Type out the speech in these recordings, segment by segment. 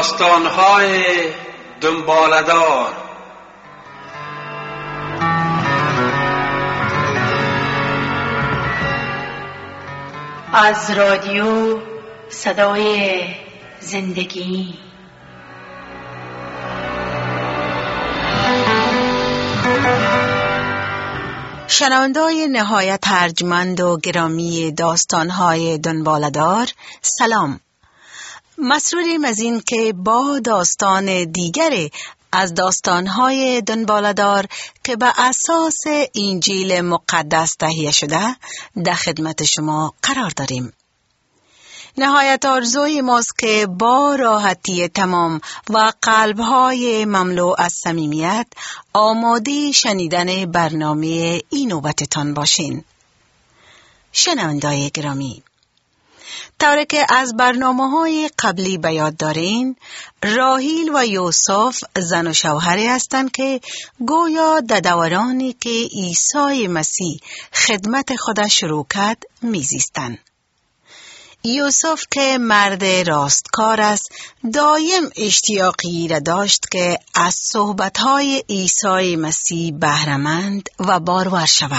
داستان‌های دنباله‌دار. از رادیو صدای زندگی. شنونده‌های نهایت ارجمند و گرامی داستان‌های دنباله‌دار، سلام. مسروریم از این که با داستان دیگری از داستان‌های دنباله‌دار که به اساس انجیل مقدس تهیه شده در خدمت شما قرار داریم. نهایت آرزوی ماست که با راحتی تمام و قلب‌های مملو از صمیمیت آماده شنیدن برنامه این نوبتتان باشین. شنونده‌های گرامی، طوری که از برنامه‌های قبلی به یاد دارین، راهیل و یوسف زن و شوهری هستند که گویا در دورانی که عیسی مسیح خدمت خود شروع کرد میزیستند. یوسف که مرد راستکار است، دایم اشتیاقی را داشت که از صحبت‌های عیسی مسیح بهره‌مند و بارور شود.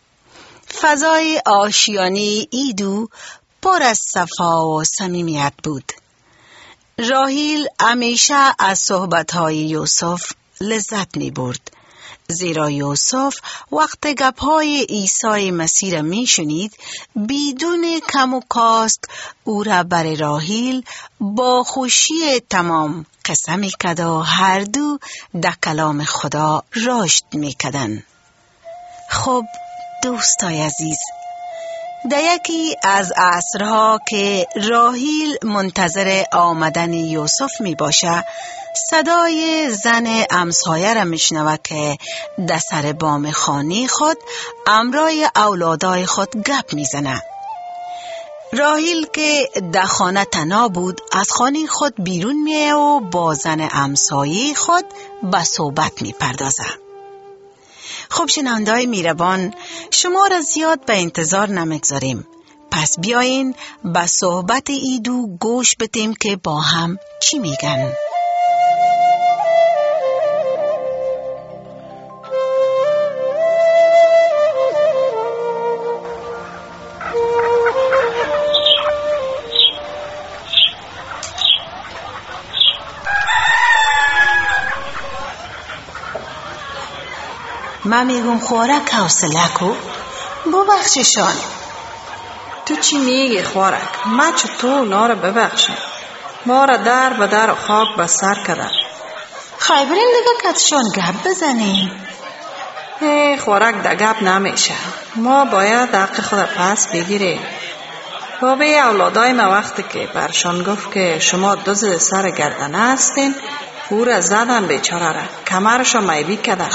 فضای آشیانه ایدو پر از صفا و صمیمیت بود. راهیل همیشه از صحبت‌های یوسف لذت می‌برد، زیرا یوسف وقت گپ‌های عیسی مسیح را می‌شنید بدون کم و کاست او را بر راهیل با خوشی تمام قصه می‌کرد و هر دو در کلام خدا رشد می‌کردند. خب دوستای عزیز، در یکی از عصرها که راهیل منتظر آمدن یوسف می باشه، صدای زن همسایه را میشنوه که در سر بام خانه خود همراه اولادای خود گپ میزنه. راهیل که در خانه تنها بود از خانه خود بیرون میه و با زن همسایه خود به صحبت میپردازه. خب شنونده‌های میربان، شما را زیاد به انتظار نمیگذاریم، پس بیاین به صحبت ایدو گوش بدیم که با هم چی میگن. من میگم خوارک حوصله کو، ببخششان. تو چی میگی خوارک؟ من چطور اونا رو ببخشم؟ ما را در به در خاک به سر کردن. خیلی بریم دیگه کتشان گپ بزنیم. خوارک در گپ نمیشه، ما باید حق خود پس بگیریم. بابای اولادای ما وقتی که برشان گفت که شما دزد سر گردنه هستین، او را زدن بیچاره را، کمرش را میبی کردن.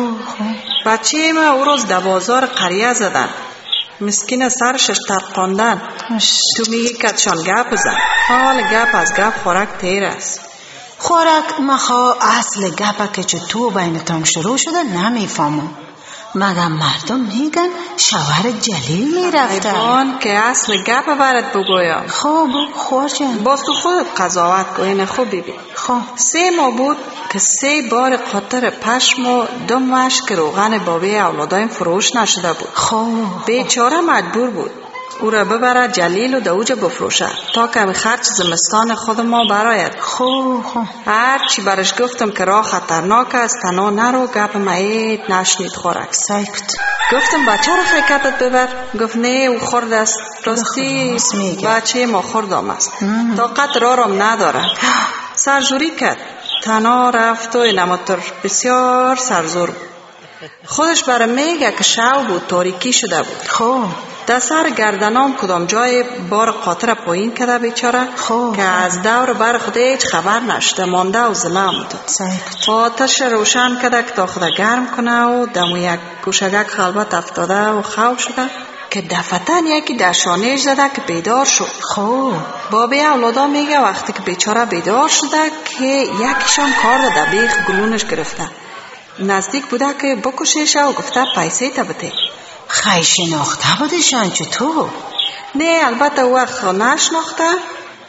بچه ما او روز در بازار قریه زدن، مسکین سرشش ترقاندن. تو میگی کتشان گپ بزن؟ حال گپ از گپ خوارک تیر است. خوارک مخوا اصل گپ که چطور بینتان شروع شده نمیفهمم. مگم مردم میگن شوهر جلیل میرفته. ایوان که اصل گپ برات بگویم. خب خورجن باز تو خود قضاوت کنین. خوب ببین. خب 3 ماه بود که 3 بار قطر پشم و 2 مشک روغن بابی اولادایم فروش نشده بود. خب بیچاره مجبور بود او را ببره جلیل و دوجه بفروشه تا کمی خرچ زمستان خود ما براید. خب هر چی برش گفتم که راه خطرناک است، تنها نرو، گپ مایت نشنید. خوارک سکت. گفتم بچه رو خیکتت ببر، گفت نه او خورد است. راستی بچه ما خوردم است، طاقت رارم نداره. سرزوری کرد، تنها رفت و اینماتر بسیار سرزور بود. خودش برای میگه که شب بود، تاریکی شده بود. خب در سر گردنام کدام جای بار قاطر پایین کرده بیچاره که از دور بر خود هیچ خبر نشده، مانده و زلم بود. آتش روشن کرده که تا خود گرم کنه و دمو یک گوشگک خلبت افتاده و خواب شده که دفتن یکی در شانهش زده که بیدار شد. خب بابی اولادا میگه وقتی که بیچاره بیدار شده که یکیشان کار را در بیخ گلونش گرفته، نزدیک بوده که بکشش و گفته پیسه تا بده. خیلی شناخته بودشان چطور؟ نه البته وقت نشناخته،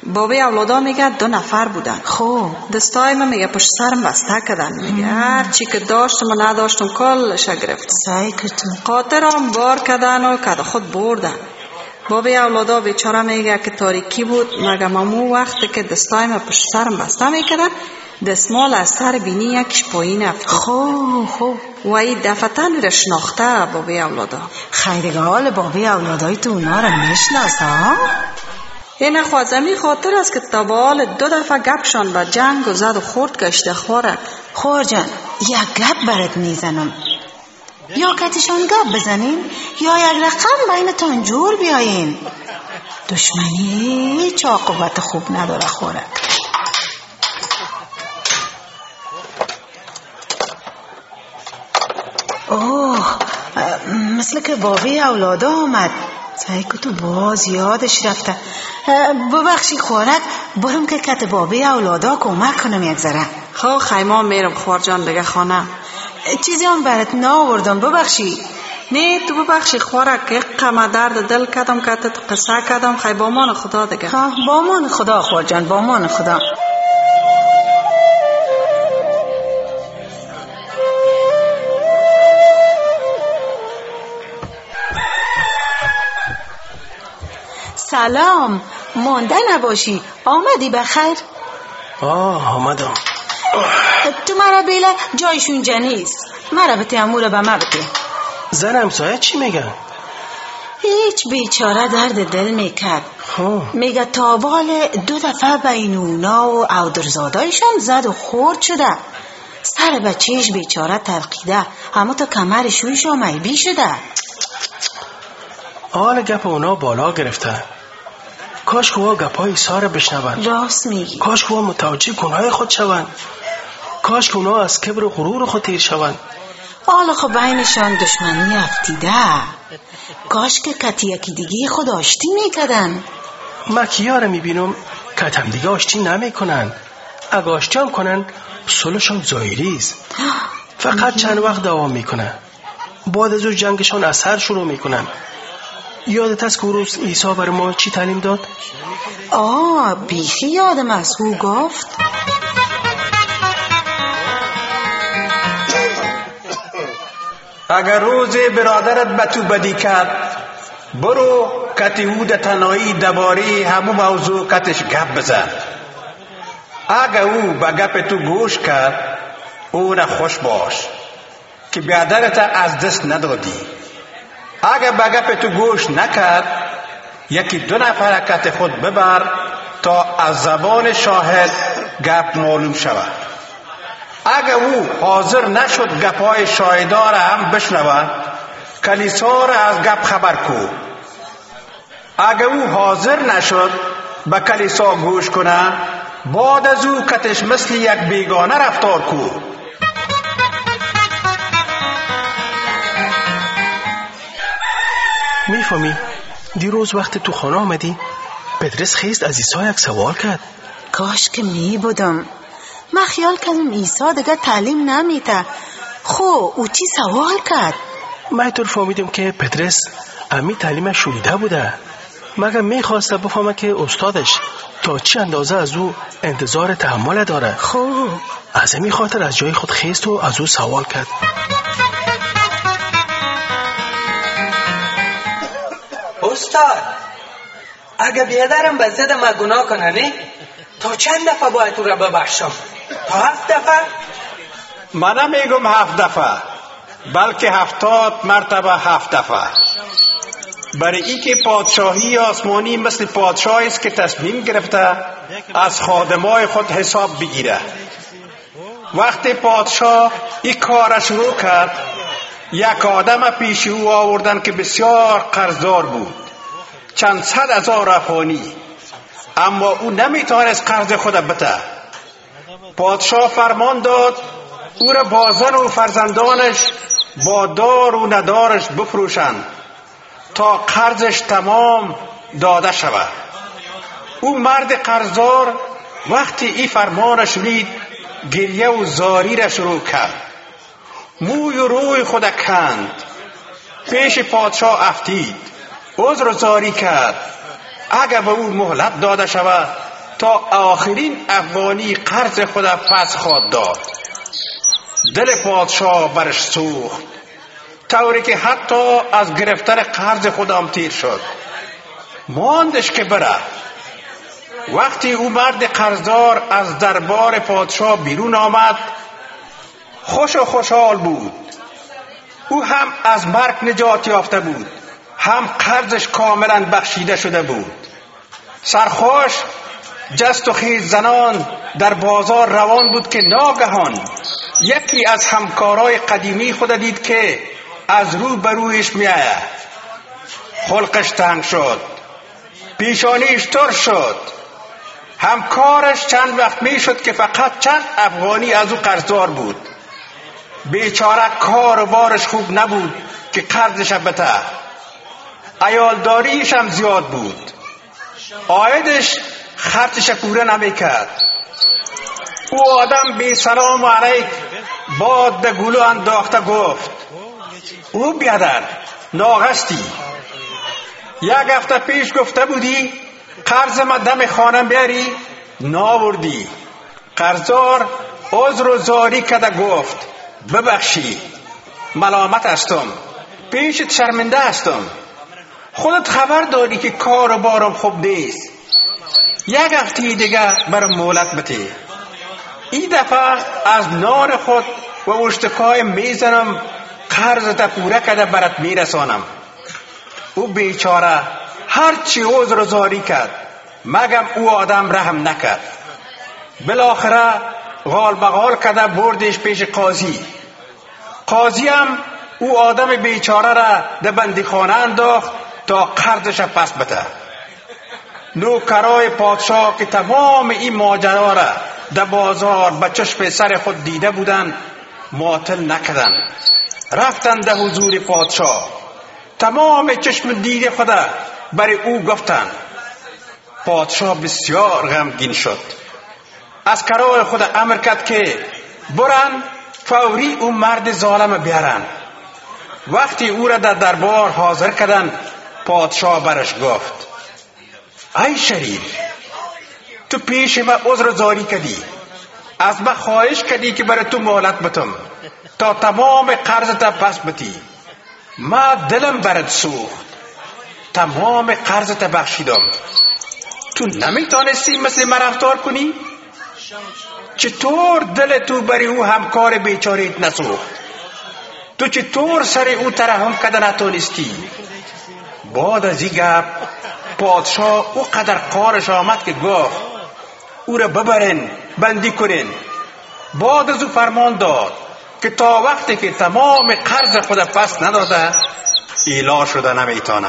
بابای اولادا میگه 2 نفر بودن. خب دستای من میگه پشت سرم بسته کردن. میگه هر چی که داشتم و نداشتم کلش گرفتم. سعی کردم. خاطرم بار کردن و کد خود بردن. بابای اولادا بیچاره میگه که تاریکی بود، مگه مامو وقتی که دستای من پشت سرم بسته میکردن دستمال از سر بینی یکش پایین افتاد. خب و این دفتن را شناخته بابای اولادا. خیلی حال بابای اولادای تو اونا را میشناسه ها؟ این خوازمی خاطر است که تا به حال 2 دفعه گپشان به جنگ و زد و خورد کشته خورک. خور جان یک گپ برات میزنم، یا کتشان گپ بزنین یا یک رقم بینتان جور بیاین. دشمنی هیچ عاقبت خوب نداره خورک. اوه مثل که بابی اولادا آمد. سعی که تو باز یادش رفته. ببخشی خورک، برم که کت بابی اولادا کمک کنم یک ذره. خب خیمه میرم خوار جان دیگه خانه. چیزی هم برات ناوردم، ببخشی. نه تو ببخشی خورک، یک قمه درد دل کردم که تو قصه کردم. خیلی با مان خدا دیگه. با مان خدا خوار جان، با مان خدا. سلام، مانده نباشی. آمدی بخیر؟ آمدم. تو مرا بیله جایشون جنیست. مرا بته امور به ما بته. زن همسایه چی میگن؟ هیچ، بیچاره درد دل میکرد. میگه تابال 2 دفعه بین اونا و اودرزادایشان زد و خورد شده. سر بچهش بیچاره ترقیده، اما تا کمرشویش آمیبی شده. حال گپ اونا بالا گرفته. کاش که وا گپای ساره بشنون. راست میگی. کاش که وا متوجه گناه خود شون. کاش که اونا از کبر و غرور خود تیر شون. حالا خب بینشان دشمنی افتیده. کاش که کتی یکی دیگه خود آشتی میکدن. ما کیا را میبینم کتم دیگه آشتی نمیکنن. اگه آشتی هم کنن صلحشان ظاهریست. فقط چند وقت دوام میکنه. بعد از او جنگشان اثر شروع میکنن. یادت است که روز عیسی بر ما چی تعلیم داد؟ بیخی یادم است. او گفت اگر روز برادرت به تو بدی کرد، برو کتی او ده تنهایی درباره همون موضوع کتش گپ بزن. اگر او به گپ تو گوش کرد، او را خوش باش که برادرت از دست ندادی. اگر به گپ تو گوش نکرد، 1-2 نفر کت خود ببر تا از زبان شاهد گپ معلوم شود. اگر او حاضر نشد گپای شاهدا را هم بشنود، کلیسا را از گپ خبر کو. اگر او حاضر نشد به کلیسا گوش کنه، بعد از او کتش مثل یک بیگانه رفتار کو. میفهمی دیروز وقت تو خانه آمدی پدرس خیست از عیسی یک سوال کرد. کاش که می بودم. من خیال کردم عیسی دیگه تعلیم نمیده. او چی سوال کرد؟ من طور فهمیدم که پدرس امی تعلیم شویده بوده. مگر میخواسته بفهمه که استادش تا چی اندازه از او انتظار تحمل داره. از امی خاطر از جای خود خیست و از او سوال کرد. استاد، اگه بیادرم به ضد ما گناه کنه، تا چند دفعه باید او را ببخشم؟ تا 7 دفعه؟ من نمیگم 7 دفعه، بلکه 70 مرتبه 7 دفعه. برای ای که پادشاهی آسمانی مثل پادشاهی است که تصمیم گرفته از خادمای خود حساب بگیره. وقتی پادشاه این کار شروع کرد، یک آدم پیش او آوردن که بسیار قرضدار بود، چند 100,000 افغانی، اما او نمیتوانست قرض خود بده. پادشاه فرمان داد او را با زن و فرزندانش با دار و ندارش بفروشند تا قرضش تمام داده شود. او مرد قرضدار وقتی این فرمانش شنید، گریه و زاری را شروع کرد. موی و روی خود کند، پیش پادشاه افتید، عذر زاری کرد. اگر به او مهلت داده شود تا آخرین افغانی قرض خود پس خواهد داد. دل پادشاه برش سوخت، طوری که حتی از گرفتن قرض خودم تیر شد. ماندش که بره. وقتی او مرد قرضدار از دربار پادشاه بیرون آمد، خوش و خوشحال بود. او هم از مرگ نجات یافته بود، هم قرضش کاملا بخشیده شده بود. سرخوش جست و خیز زنان در بازار روان بود که ناگهان یکی از همکارای قدیمی خود دید که از رو برویش میآید. خلقش تنگ شد، پیشانیش تر شد. همکارش چند وقت میشد که فقط چند افغانی از او قرضدار بود. بیچاره کار و بارش خوب نبود که قرضش بته. عیالداریش هم زیاد بود، عایدش خرچش پوره نمیکرد. او آدم بی سلام علیک باد به گلو انداخته گفت: او بیادر ناغستی، یک هفته پیش گفته بودی قرض ما دم خانم بیاری، ناوردی. قرضدار عذر و زاری کده گفت: ببخشی، ملامت هستم، پیشت شرمنده هستم. خودت خبر داری که کار و بارم خوب نیست. یک هفته دیگه برام مهلت بده. این دفعه از نان خود و اشتکای میزنم، قرضت پوره کده برات میرسانم. او بیچاره هرچی عذر و زاری کرد، مگم او آدم رحم نکرد. بالاخره غال بغال کده بردش پیش قاضی. قاضی هم او آدم بیچاره را در بندیخانه انداخت تا قرضش پس بده. نوکرای پادشاه که تمام این ماجرا را در بازار به چشم سر خود دیده بودند، معطل نکردند. رفتند در حضور پادشاه، تمام چشم دیده خود برای او گفتند. پادشاه بسیار غمگین شد. از کرای خود امر کرد که برن فوری او مرد ظالم بیارن. وقتی او را در دربار حاضر کردند، پادشاه برش گفت: ای شریر، تو پیش ما عذر زاری کردی، از ما خواهش کردی که برای تو مهلت بتم تا تمام قرضت پس بدی. ما دلم برات سوخت، تمام قرضت بخشیدم. تو نمیتونستی مثل من رفتار کنی؟ چطور دل تو برای او همکار بیچاره‌ات نسوخت؟ تو چطور سر او ترحم کده نتونستی؟ بعد از این گپ پادشاه او قدر قارش آمد که گفت او را ببرن بندی کنن. بعد از او فرمان داد که تا وقتی که تمام قرض خود پس نداده ایلا شده نمیتونه.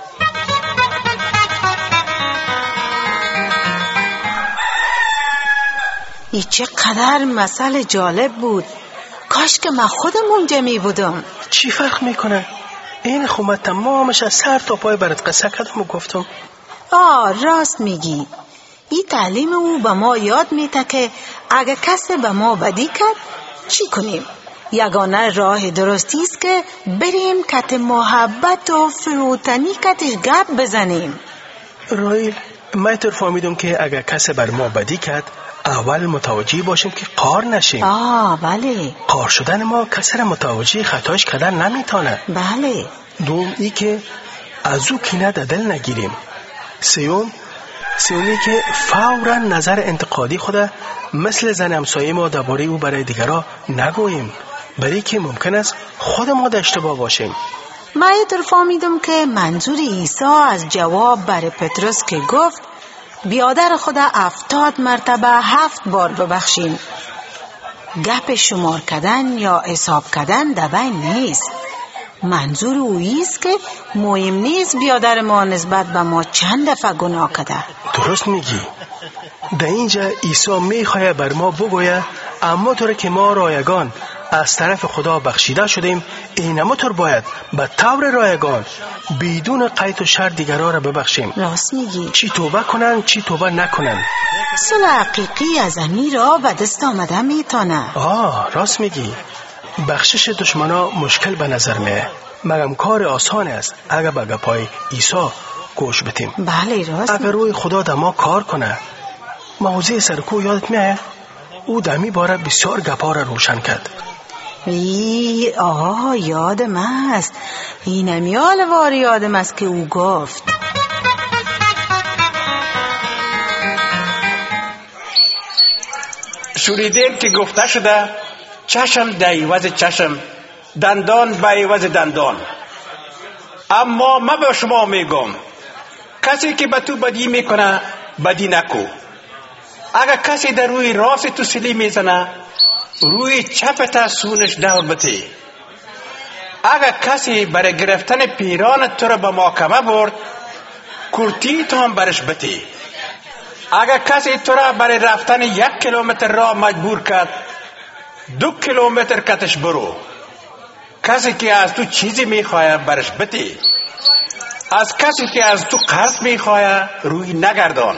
ای چقدر مسئله جالب بود. کاش که من خودم اونجا می بودم. چی فرق میکنه؟ این خومت تمامش از سر تا پای برات قصه کردم و گفتم. راست میگی. این تعلیم او به ما یاد میده که اگه کسی به ما بدی کرد چی کنیم. یگانه راه درستی است که بریم کت محبت و فروتنی کتش گپ بزنیم. رایل، من طور فهمیدم که اگه کسی بر ما بدی کرد اول متوجه باشیم که قار نشیم. بله. قار شدن ما کسی را متوجه خطاش کردن نمیتونه. بله. دوم ای که از او کینه در دل نگیریم. سومی که فوراً نظر انتقادی خود مثل زن همسایه ما درباره او برای دیگرها نگوییم، برای که ممکن است خود ما در اشتباه باشیم. من اینطور فهمیدم که منظور عیسی از جواب برای پتروس که گفت بیادر خود 70 مرتبه 7 بار ببخشین، گپ شمار کردن یا حساب کردن در بین نیست. منظور اویست که مهم نیست بیادر ما نسبت به ما چند دفعه گناه کرده. درست میگی. در اینجا عیسی میخواه بر ما بگوید اما طور که ما رایگان از طرف خدا بخشیده شدیم، اینما طور باید به طور رایگان بدون قید و شرط دیگرها را ببخشیم. راست میگی. چی توبه کنن چی توبه نکنن. صلح حقیقی از امی را به دست آمده میتونه. راست میگی. بخشش دشمنا مشکل به نظر میه، مگم کار آسان است اگر به گپای عیسی گوش بدیم. بله راست. اگر روی خدا در ما کار کنه، موضوع سرکو یادت میاد؟ او دمی باره بسیار گپا را روشن کرد. یادم است. اینم یادم است که او گفت شنیدین که گفته شده چشم در عوض چشم، دندان به عوض دندان. اما من به شما میگم کسی که به تو بدی میکنه بدی نکو. اگر کسی در روی راست تو سیلی میزنه روی چپت سونش دور بده. اگر کسی برای گرفتن پیران تو را به محکمه برد کرتی تو هم برش بده. اگر کسی تو را برای رفتن 1 کیلومتر راه مجبور کرد 2 کیلومتر کتش برو. کسی که از تو چیزی میخواه برش بده. از کسی که از تو قرض میخواه روی نگردان.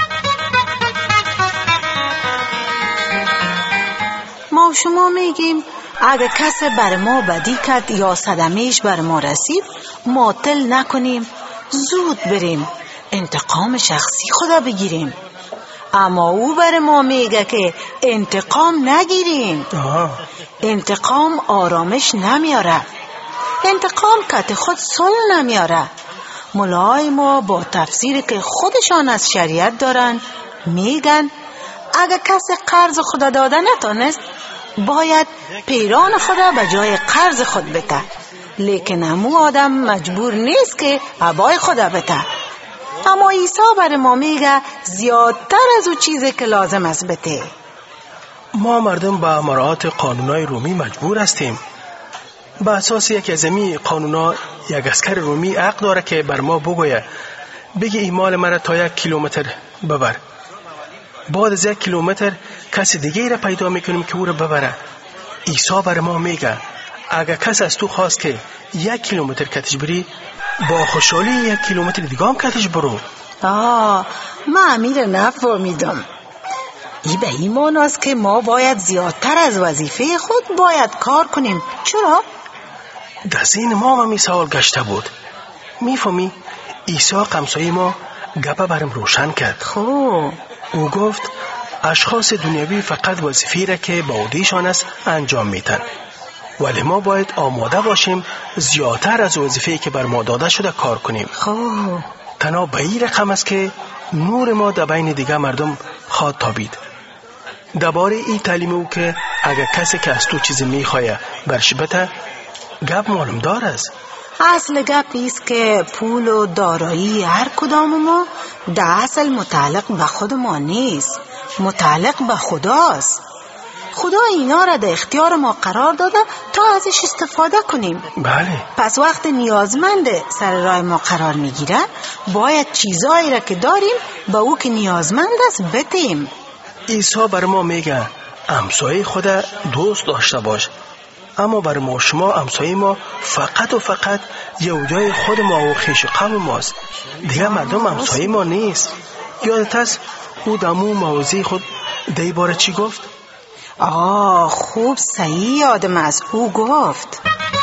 ما شما میگیم اگر کسی بر ما بدی کرد یا صدمهش بر ما رسید معطل نکنیم، زود بریم انتقام شخصی خدا بگیریم. اما او بر ما میگه که انتقام نگیریم. انتقام آرامش نمیاره. انتقام کت خود صلح نمیاره. مولای ما با تفسیری که خودشان از شریعت دارن میگن اگر کسی قرض خدا داده نتونست باید پیران خدا به جای قرض خود بده. لیکن همو آدم مجبور نیست که عبای خدا بده. اما عیسی بر ما میگه زیادتر از او چیزی که لازم است بده. ما مردم به مراعات قانونای رومی مجبور هستیم. به اساس یکی از این قانونا یک عسکر رومی حق داره که بر ما بگویه بگی این مال مرا تا 1 کیلومتر ببر. بعد از 1 کیلومتر کسی دیگه را پیدا میکنیم که او را ببره. عیسی بر ما میگه اگر کس از تو خواست که 1 کیلومتر کتش بری با خوشحالی 1 کیلومتر دیگه هم کتش برو. من امیر نفهمیدم. ای به ایمان است که ما باید زیادتر از وظیفه خود باید کار کنیم. چرا؟ در ذهن ما هم این سوال گشته بود. میفهمی عیسی قمصای ما گپه برم روشن کرد. خوب. او گفت اشخاص دنیوی فقط وظیفه‌ای را که با عهده‌شان است انجام میدن، ولی ما باید آماده باشیم زیادتر از وظیفه‌ای که بر ما داده شده کار کنیم. خوب. تنها به این رقم است که نور ما در بین دیگه مردم خواد تابید. درباره این تعلیم او که اگر کسی که از تو چیزی میخواه برش بده گپ معلوم دار است. اصل گپ ایست که پول و دارایی هر کدام ما در اصل متعلق به خود ما نیست، متعلق به خداست. خدا اینا را در اختیار ما قرار داده تا ازش استفاده کنیم. بله. پس وقت نیازمند سر راه ما قرار میگیره باید چیزایی را که داریم به او که نیازمند است بدیم. عیسی بر ما میگه همسایه خود دوست داشته باش. اما بر ما شما همسایه ما فقط و فقط یهودیای خود ما و خویش قوم ماست. دیگه مردم همسایه ما نیست. یادت است او دمو موضوع خود دی باره چی گفت؟ خوب صحیح یادم است. او گفت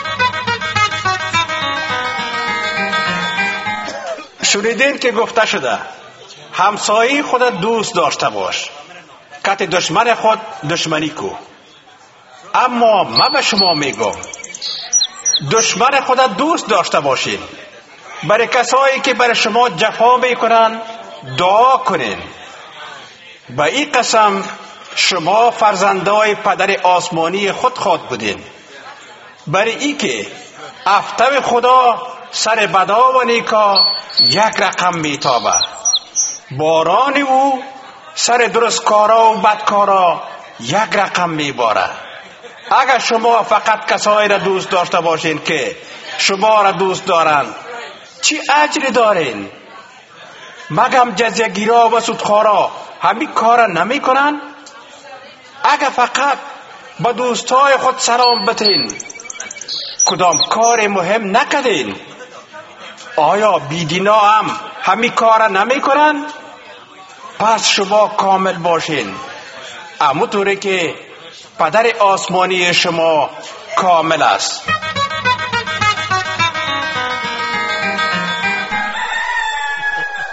شنیدین که گفته شده همسایه خود دوست داشته باش، کت دشمن خود دشمنی کو. اما من به شما میگم دشمن خود دوست داشته باشین، برای کسایی که برای شما جفا میکنن دعا کنین. با این قسم شما فرزندای پدر آسمانی خود خود بودین، برای این که افتو خدا سر بدا و نیکا یک رقم میتابه، باران او سر درستکارا و بدکارا یک رقم میباره. اگر شما فقط کسایی را دوست داشته باشین که شما را دوست دارند چی اجری دارین؟ مگم جزیه‌گیرا و سودخوارا همین کار نمی کنن؟ اگر فقط با دوستای خود سلام بتین کدام کار مهم نکدین؟ آیا بیدینا هم همین کار نمی کنن؟ پس شما کامل باشین همونطوری که پدر آسمانی شما کامل است.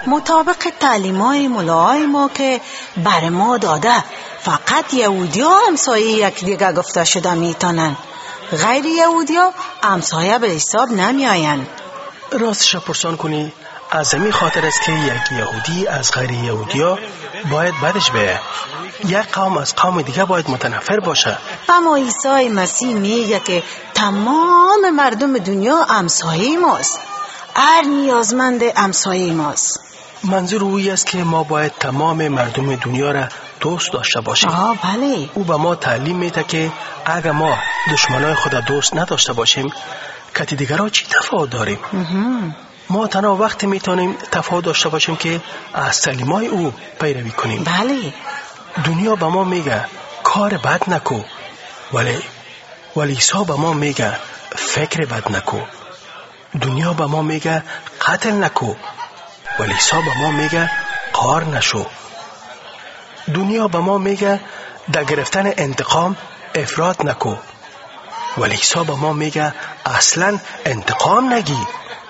مطابق تعلیمای ملاهای ما که بر ما داده فقط یهودی‌ها همسایه یک دیگه گفته شده میتونن، غیر یهودی‌ها همسایه به حساب نمی آین. راستش پرسان کنی از همین خاطر است که یک یهودی از غیر یهودی‌ها باید بدش بیه، یک قوم از قوم دیگه باید متنفر باشه. اما عیسی مسیح میگه که تمام مردم دنیا همسایه ماست، هر نیازمند همسایه ماست. منظور اویی است که ما باید تمام مردم دنیا را دوست داشته باشیم. بله. او به ما تعلیم میده که اگر ما دشمنای خود دوست نداشته باشیم کتی دیگر را چی تفاوت داریم؟ ما تنها وقتی میتونیم تفاوت داشته باشیم که از تعلیمای او پیروی کنیم. بله. دنیا به ما میگه کار بد نکو، ولی عیسی به ما میگه فکر بد نکو. دنیا به ما میگه قتل نکو، ولی عیسی به ما میگه قار نشو. دنیا به ما میگه در گرفتن انتقام افراط نکو، ولی عیسی به ما میگه اصلا انتقام نگی.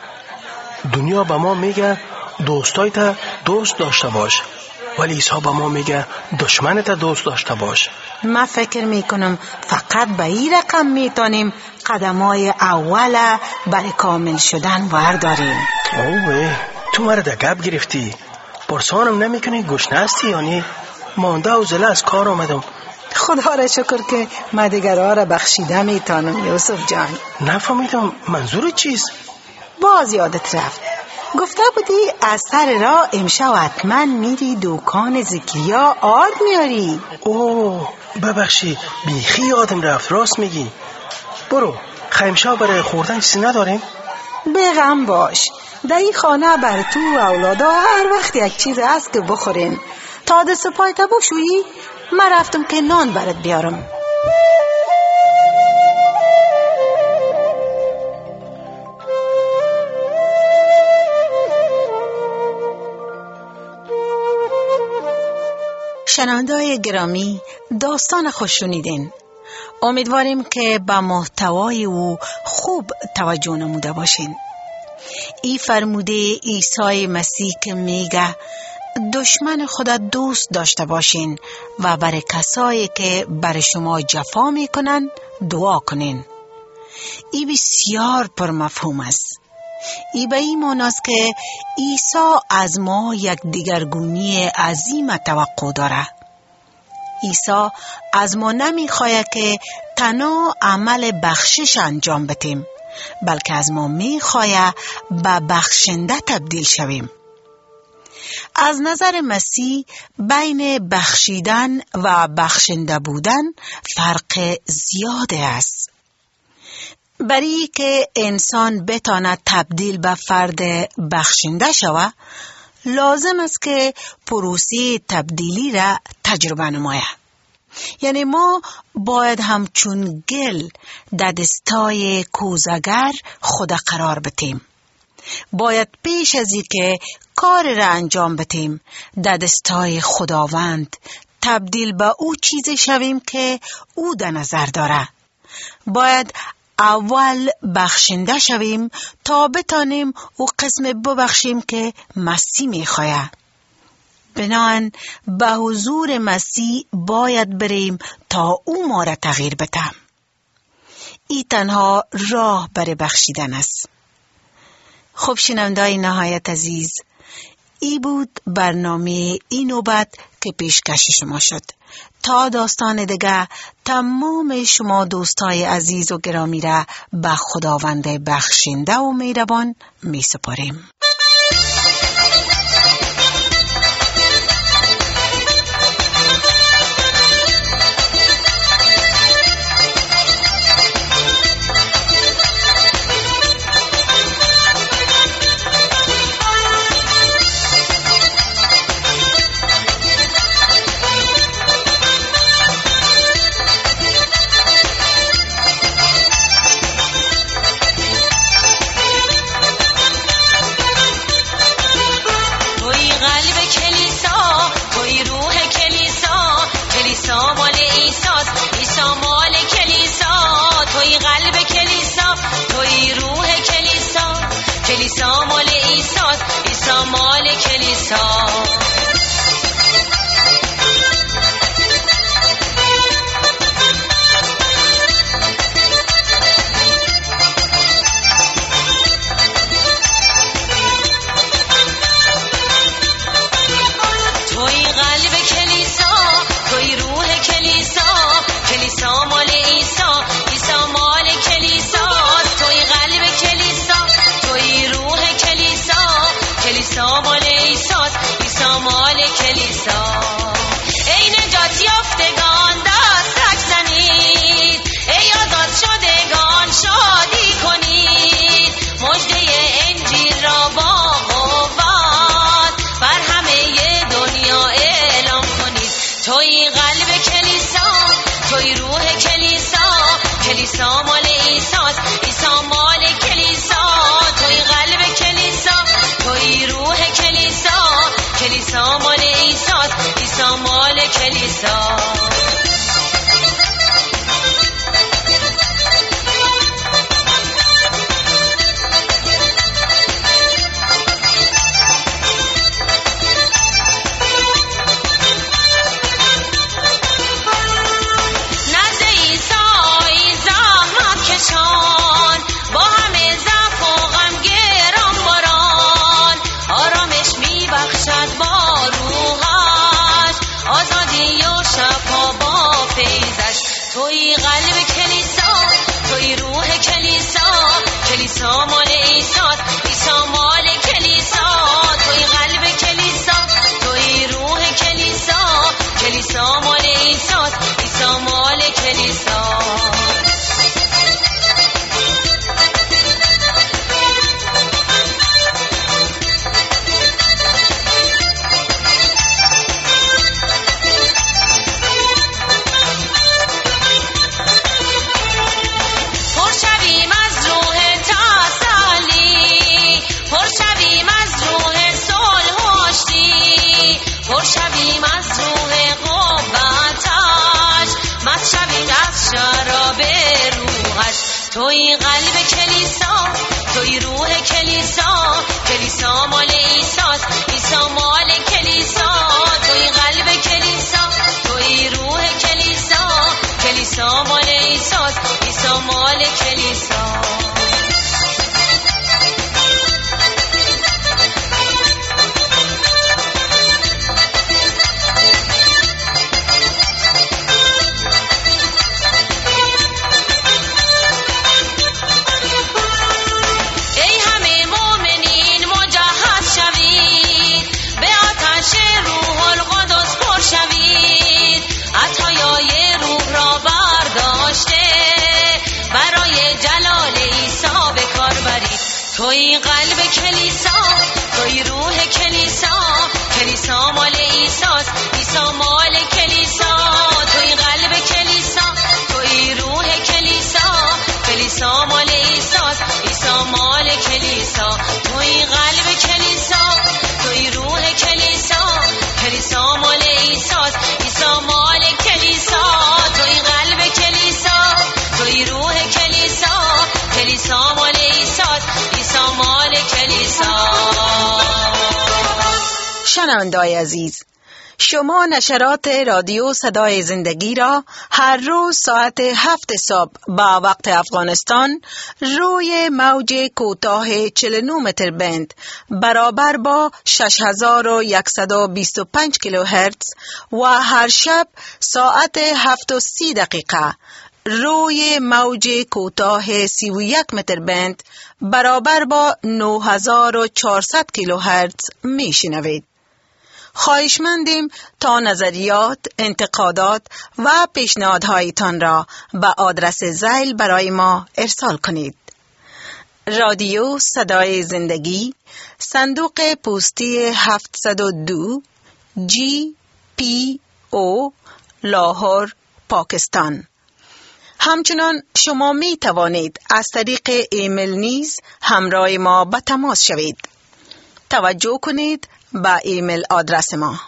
دنیا به ما میگه دوستایت دوست داشته باش، ولی عیسی به ما میگه دشمنت دوست داشته باش. من فکر میکنم فقط به این رقم میتونیم قدمای اول برای کامل شدن ورداریم. اوه تو مرا در گپ گرفتی. پرسانم نمیکنی گشنه هستی یعنی؟ مانده و زله از کار آمدم. خدا را شکر که من دیگرها را بخشیده میتونم یوسف جان. نفهمیدم منظور چیست؟ باز یادت رفت گفته بودی از سر راه امشب حتما میری دکان زکریا آرد میاری. اوه ببخشی بیخی یادم رفت، راست میگی. برو خیمشا برای خوردن چیزی نداریم؟ بغم باش، در این خانه بر تو و اولادا هر وقت یک چیز هست که بخورین. تا دست پایت بشویی من رفتم که نان برات بیارم. شنونده‌های گرامی، داستان خوش شنیدین. امیدواریم که به محتوای او خوب توجه نموده باشین. ای فرموده عیسی مسیح که میگه دشمن خدا دوست داشته باشین و برای کسایی که بر شما جفا میکنن دعا کنین. ای بسیار پر مفهوم است. ای به این معنی است که عیسی از ما یک دیگرگونی عظیم توقع داره. عیسی از ما نمیخواد که تنها عمل بخشش انجام بدیم، بلکه از ما میخواد به بخشنده تبدیل شویم. از نظر مسیح بین بخشیدن و بخشنده بودن فرق زیاده است. برای که انسان بتواند تبدیل به فرد بخشنده شود، لازم است که پروسه تبدیلی را تجربه نماید. یعنی ما باید همچون گل در دستای کوزگر خود قرار بدیم. باید پیش از این که کار را انجام بدیم در دستای خداوند تبدیل به او چیزی شویم که او در نظر داره. باید اول بخشنده شویم تا بتانیم او قسم ببخشیم که مسیح میخواه. بنابراین به حضور مسیح باید بریم تا او ما را تغییر بده. این تنها راه برای بخشیدن است. خب شنونده‌های نهایت عزیز، ای بود برنامه این نوبت که پیشکش شما شد. تا داستان دیگه تمام شما دوستای عزیز و گرامی را به خداوند بخشنده و مهربان می سپاریم. کلیسا مال عیسی است، عیسی مال کلیسا. توی قلب کلیسا، توی روح کلیسا، کلیسا مال عیسی، عیسی مال کلیسا. توی قلب کلیسا، توی روح کلیسا، کلیسا مال عیسی، عیسی مال کلیسا. ای نجات یافتگان دستک زنید، ای آزاد شدگان شادی کنید، مژده انجیل را با قوت بر همه دنیا اعلام کنید. توی قلب کلیسا، توی روح کلیسا، کلیسا مال عیسی، عیسی مال کلیسا. توی قلب کلیسا، توی روح کلیسا، کلیسا مال عیسی، عیسی مال کلیسا. با همه ضعف و غم گران باران، آرامش میبخشد با روحش، آزادی و شفا با فیضش. توی قلب کلیسا، توی روح کلیسا، کلیسا مال عیسی، عیسی مال کلیسا. توی قلب کلیسا، توی روح کلیسا، کلیسا مال عیسی، عیسی مال کلیسا. شویم از روح قوتش، مست شویم از شراب روحش. توی قلب کلیسا، توی روح کلیسا، کلیسا مال عیسی، عیسی مال کلیسا. توی قلب کلیسا، توی روح کلیسا، کلیسا مال عیسی، عیسی مال کلیسا. توی قلب کلیسا، توی روح کلیسا، کلیسا مال عیسی، عیسی مال کلیسا. توی قلب کلیسا، توی روح کلیسا، کلیسا مال عیسی، عیسی مال کلیسا. توی قلب کلیسا، توی روح کلیسا، کلیسا مال عیسی، عیسی مال کلیسا. توی قلب کلیسا، توی روح کلیسا، کلیسا مال عیسی، عیسی مال کلیسا. شنونده‌های عزیز، شما نشرات رادیو صدای زندگی را هر روز ساعت 7 صبح با وقت افغانستان روی موج کوتاه 49 متر بند برابر با 6125 کیلوهرتز و هر شب ساعت 7:30 دقیقه روی موج کوتاه 31 متر بند برابر با 9400 کیلوهرتز میشنوید. خواهشمندیم تا نظریات، انتقادات و پیشنهادهایتان را به آدرس ذیل برای ما ارسال کنید. رادیو صدای زندگی، صندوق پستی 702 GPO لاهور، پاکستان. همچنان شما می توانید از طریق ایمیل نیز همراه ما به تماس شوید. توجه کنید به ایمیل آدرس ما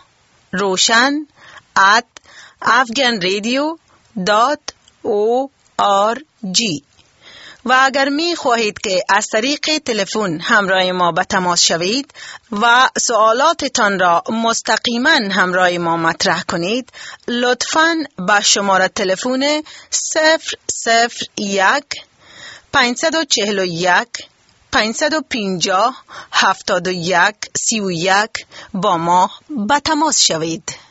roshan@afghanradio.org و اگر می خواهید که از طریق تلفن همراه ما به تماس شوید و سوالاتتان را مستقیما همراه ما مطرح کنید، لطفاً به شماره تلفن 001 541 550 71 31 با ما به تماس شوید.